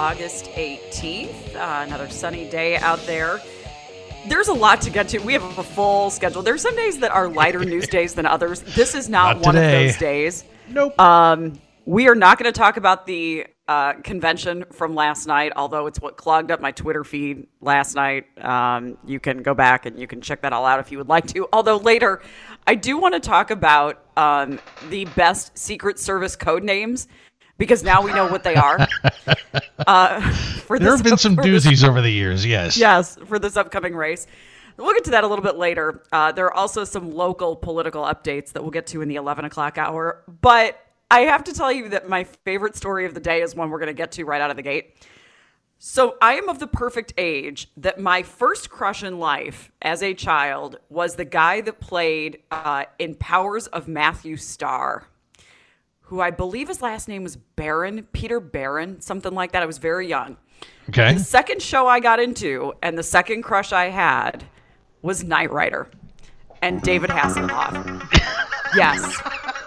August 18th. Another sunny day out there. There's a lot to get to. We have a full schedule. There's some days that are lighter news days than others. This is not one today. of those days. Nope. We are not going to talk about the convention from last night, although it's what clogged up my Twitter feed last night. You can go back and you can check that all out if you would like to. Although later, I do want to talk about the best Secret Service code names, because now we know what they are. There have been some doozies over the years, yes. Yes, for this upcoming race. We'll get to that a little bit later. There are also some local political updates that we'll get to in the 11 o'clock hour. But I have to tell you that my favorite story of the day is one we're going to get to right out of the gate. So I am of the perfect age that my first crush in life as a child was the guy that played in Powers of Matthew Starr, who I believe his last name was Barron, Peter Barron, something like that. I was very young. Okay. The second show I got into and the second crush I had was Knight Rider and David Hasselhoff. Yes.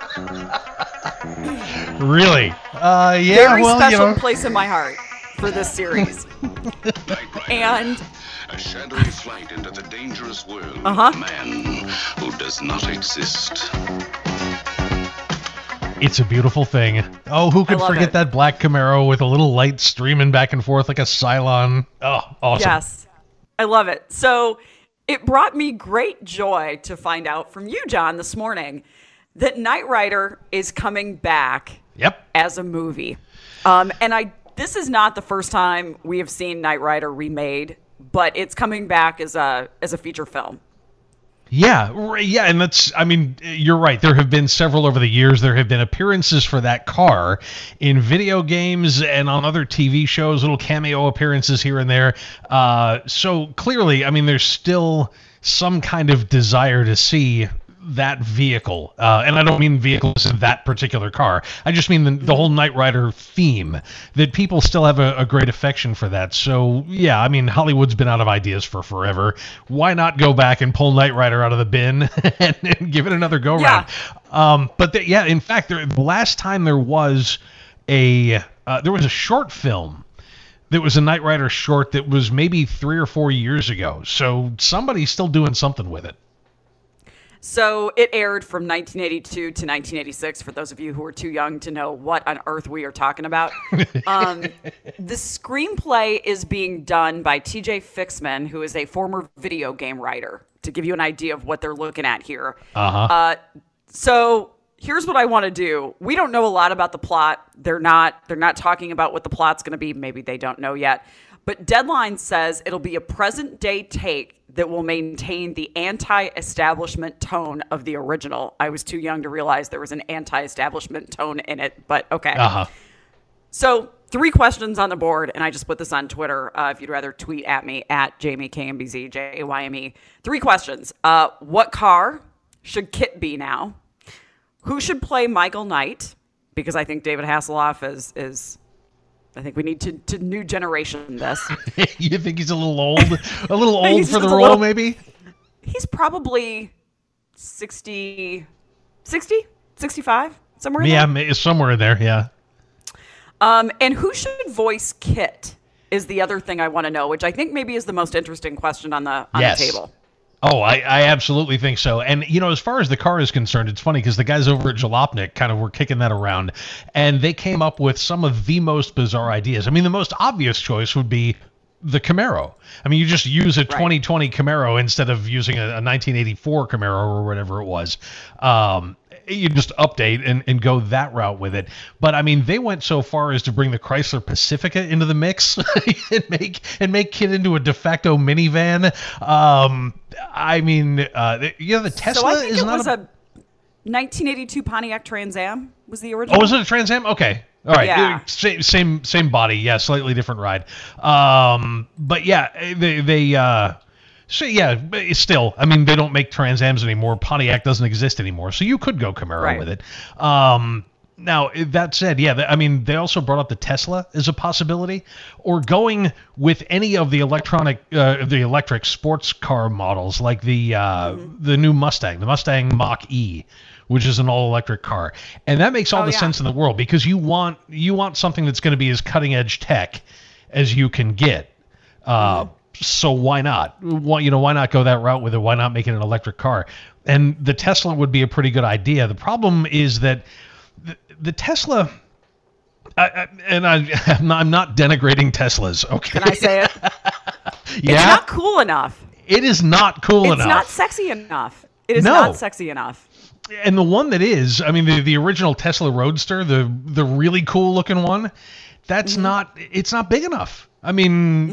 Really? Yeah, Very well, special place in my heart for this series. And a shadowy flight into the dangerous world Uh-huh. of a man who does not exist. It's a beautiful thing. Oh, who could love forget it. that black Camaro with a little light streaming back and forth like a Cylon? Oh, awesome. yes, I love it. So it brought me great joy to find out from you, John, this morning that Knight Rider is coming back Yep. as a movie. This is not the first time we have seen Knight Rider remade, but it's coming back as a feature film. Yeah, and you're right. There have been several over the years. There have been appearances for that car in video games and on other TV shows, little cameo appearances here and there. So clearly, there's still some kind of desire to see that vehicle. And I don't mean vehicles in that particular car. I just mean the whole Knight Rider theme, that people still have a great affection for that. So, yeah, Hollywood's been out of ideas for forever. Why not go back and pull Knight Rider out of the bin and give it another go-round? Yeah. In fact, the last time there was a short film that was a Knight Rider short that was maybe 3 or 4 years ago. So somebody's still doing something with it. So it aired from 1982 to 1986, for those of you who are too young to know what on earth we are talking about. The screenplay is being done by TJ Fixman, who is a former video game writer, to give you an idea of what they're looking at here. So here's what I want to do. We don't know a lot about the plot. They're not talking about what the plot's going to be. Maybe they don't know yet. But Deadline says it'll be a present-day take that will maintain the anti-establishment tone of the original. I was too young to realize there was an anti-establishment tone in it, but okay. So 3 questions on the board, and I just put this on Twitter. If you'd rather tweet at me, at JamieKMBZ, JAYME. 3 questions. What car should Kit be now? Who should play Michael Knight? Because I think David Hasselhoff is I think we need to new generation this. You think he's a little old? A little old for the role, maybe? He's probably 60, 65, somewhere in there. Yeah, somewhere in there, yeah. And who should voice Kit is the other thing I want to know, which I think maybe is the most interesting question on the table. Oh, I absolutely think so. And, as far as the car is concerned, it's funny because the guys over at Jalopnik kind of were kicking that around, and they came up with some of the most bizarre ideas. The most obvious choice would be the Camaro. You just use a 2020 Camaro instead of using a 1984 Camaro or whatever it was. You just update and go that route with it. But they went so far as to bring the Chrysler Pacifica into the mix and make Kit into a de facto minivan. The Tesla So I think is it not was a 1982 Pontiac Trans Am was the original. Oh, was it a Trans Am? Okay. All right. Yeah. Same body. Yeah, slightly different ride. But yeah, they so yeah, still, they don't make Trans Ams anymore. Pontiac doesn't exist anymore, so you could go Camaro with it. Now, that said, yeah, they also brought up the Tesla as a possibility, or going with any of the electric sports car models, like the new Mustang, the Mustang Mach-E, which is an all-electric car. And that makes all the sense in the world, because you want something that's going to be as cutting-edge tech as you can get. So why not? Why not go that route with it? Why not make it an electric car? And the Tesla would be a pretty good idea. The problem is that the Tesla, I'm not denigrating Teslas. Okay, Can I say it? Yeah, It's not cool enough. it is not cool enough. It's not sexy enough. It is No. not sexy enough. And the one that is, I mean, the original Tesla Roadster, the really cool looking one, that's it's not big enough. I mean,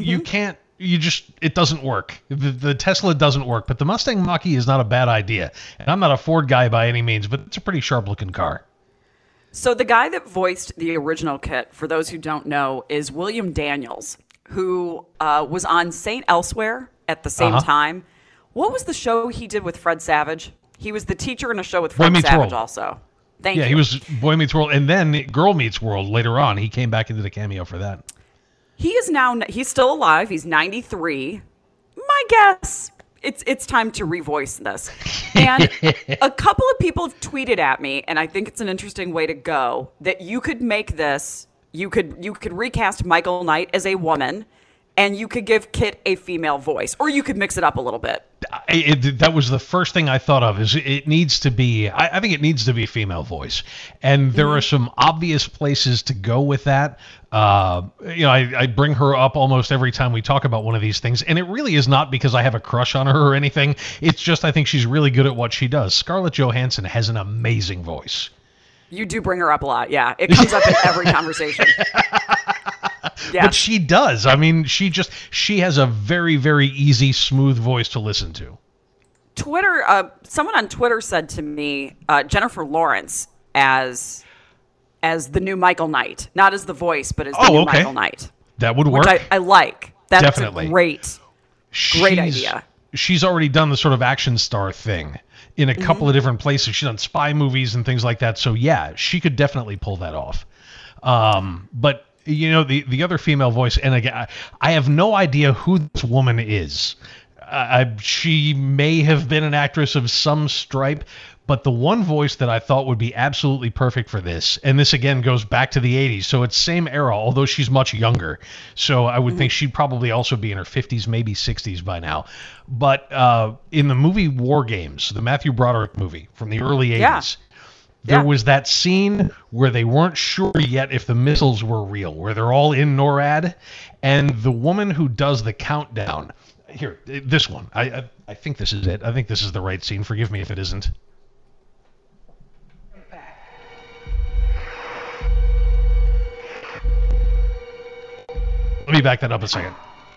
it doesn't work. The Tesla doesn't work, but the Mustang Mach-E is not a bad idea. And I'm not a Ford guy by any means, but it's a pretty sharp looking car. So the guy that voiced the original Kit, for those who don't know, is William Daniels, who was on St. Elsewhere at the same time. What was the show he did with Fred Savage? He was the teacher in a show with Fred Savage also. Thank you. Yeah, he was Boy Meets World, and then Girl Meets World later on. He came back into the cameo for that. He's still alive. He's 93. My guess, it's time to revoice this. And a couple of people have tweeted at me, and I think it's an interesting way to go, that you could make this, you could recast Michael Knight as a woman, and you could give Kit a female voice, or you could mix it up a little bit. That was the first thing I thought of. Is it needs to be? I think it needs to be female voice, and there are some obvious places to go with that. I bring her up almost every time we talk about one of these things, and it really is not because I have a crush on her or anything. It's just I think she's really good at what she does. Scarlett Johansson has an amazing voice. You do bring her up a lot, yeah. It comes up in every conversation. Yeah. But she does. I mean, she has a very, very easy, smooth voice to listen to. Twitter, someone on Twitter said to me, Jennifer Lawrence as the new Michael Knight, not as the voice, but as the new Michael Knight. That would work. Which I like. That's Definitely. a great idea. She's already done the sort of action star thing in a couple of different places. She's done spy movies and things like that. So yeah, she could definitely pull that off. But the other female voice, and again, I have no idea who this woman is. She may have been an actress of some stripe, but the one voice that I thought would be absolutely perfect for this, and this again goes back to the 80s, so it's same era, although she's much younger. So I would think she'd probably also be in her 50s, maybe 60s by now. But in the movie War Games, the Matthew Broderick movie from the early 80s, there was that scene where they weren't sure yet if the missiles were real, where they're all in NORAD, and the woman who does the countdown, here, this one, I think this is it. I think this is the right scene. Forgive me if it isn't. Let me back that up a second.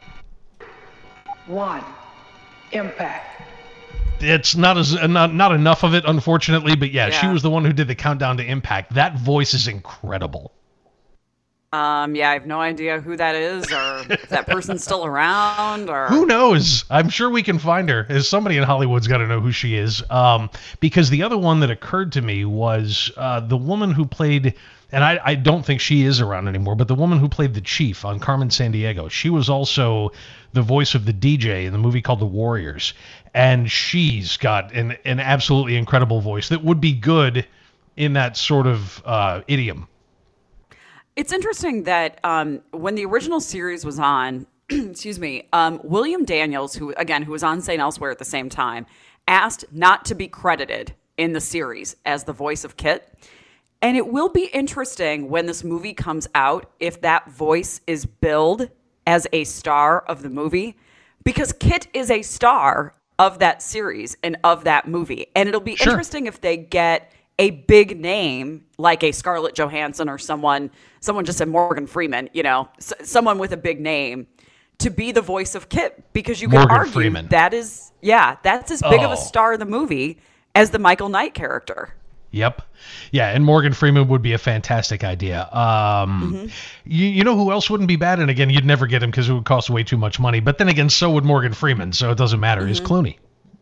1. Impact. It's not enough of it, unfortunately, but yeah, she was the one who did the countdown to impact. That voice is incredible. I have no idea who that is, or if that person's still around, or who knows. I'm sure we can find her. As somebody in Hollywood's got to know who she is. Because the other one that occurred to me was the woman who played, and I don't think she is around anymore, but the woman who played the chief on Carmen Sandiego. She was also the voice of the DJ in the movie called The Warriors, and she's got an absolutely incredible voice that would be good in that sort of idiom. It's interesting that when the original series was on, excuse me, William Daniels, who was on St. Elsewhere at the same time, asked not to be credited in the series as the voice of Kit. And it will be interesting when this movie comes out if that voice is billed as a star of the movie, because Kit is a star of that series and of that movie. And it'll be interesting if they get a big name like a Scarlett Johansson or someone just said Morgan Freeman, someone with a big name to be the voice of Kit, because you can argue Freeman. that's as big of a star of the movie as the Michael Knight character. Yep. Yeah, and Morgan Freeman would be a fantastic idea. You know who else wouldn't be bad? And again, you'd never get him because it would cost way too much money. But then again, so would Morgan Freeman, so it doesn't matter. Is Clooney.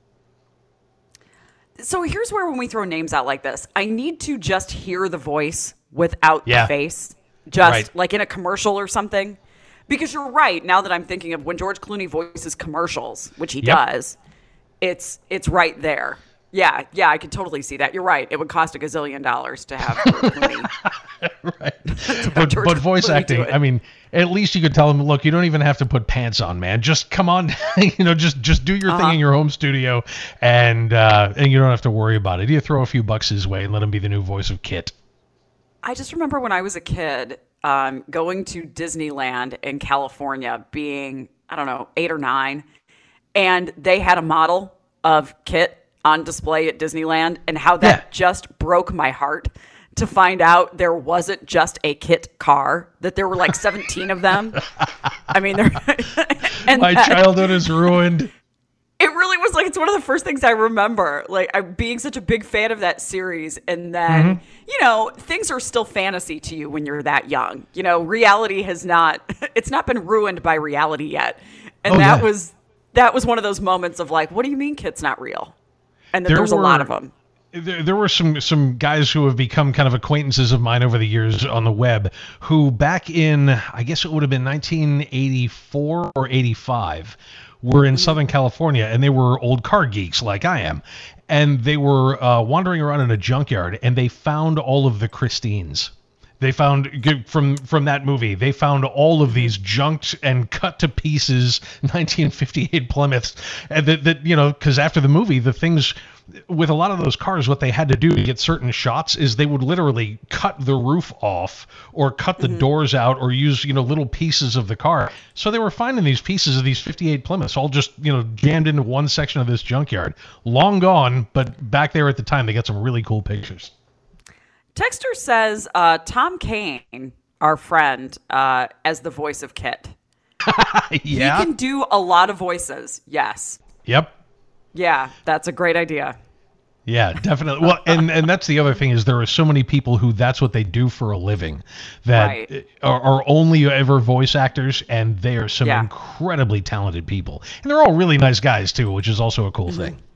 So here's where when we throw names out like this, I need to just hear the voice without the face, like in a commercial or something. Because you're right, now that I'm thinking of when George Clooney voices commercials, which he does, it's right there. Yeah, I could totally see that. You're right. It would cost $1 gazillion to have George Clooney. Right. George But voice Clooney do acting, it. I mean, at least you could tell them, look, you don't even have to put pants on, man. Just come on, just do your thing in your home studio, and you don't have to worry about it. You throw a few bucks his way and let him be the new voice of Kit. I just remember when I was a kid, going to Disneyland in California, being, I don't know, 8 or 9, and they had a model of Kit on display at Disneyland, and how that just broke my heart to find out there wasn't just a Kit car, that there were like 17 of them. I mean, my childhood is ruined. It really was like, it's one of the first things I remember, like I being such a big fan of that series. And then, things are still fantasy to you when you're that young. Reality it's not been ruined by reality yet. And that was one of those moments of like, what do you mean Kit's not real? And that there's a lot of them. There were some guys who have become kind of acquaintances of mine over the years on the web who back in, I guess it would have been 1984 or 85, were in Southern California, and they were old car geeks like I am. And they were wandering around in a junkyard, and they found all of the Christines. They found, from that movie, they found all of these junked and cut to pieces 1958 Plymouths. And that because after the movie, the things with a lot of those cars, what they had to do to get certain shots is they would literally cut the roof off or cut the doors out or use, little pieces of the car. So they were finding these pieces of these 58 Plymouths all just, jammed into one section of this junkyard. Long gone, but back there at the time, they got some really cool pictures. Texter says Tom Kane, our friend, as the voice of Kit. Yeah. He can do a lot of voices. Yes. Yep. Yeah, that's a great idea. Yeah, definitely. Well, and that's the other thing is there are so many people who that's what they do for a living that are only ever voice actors, and they are some incredibly talented people. And they're all really nice guys, too, which is also a cool thing.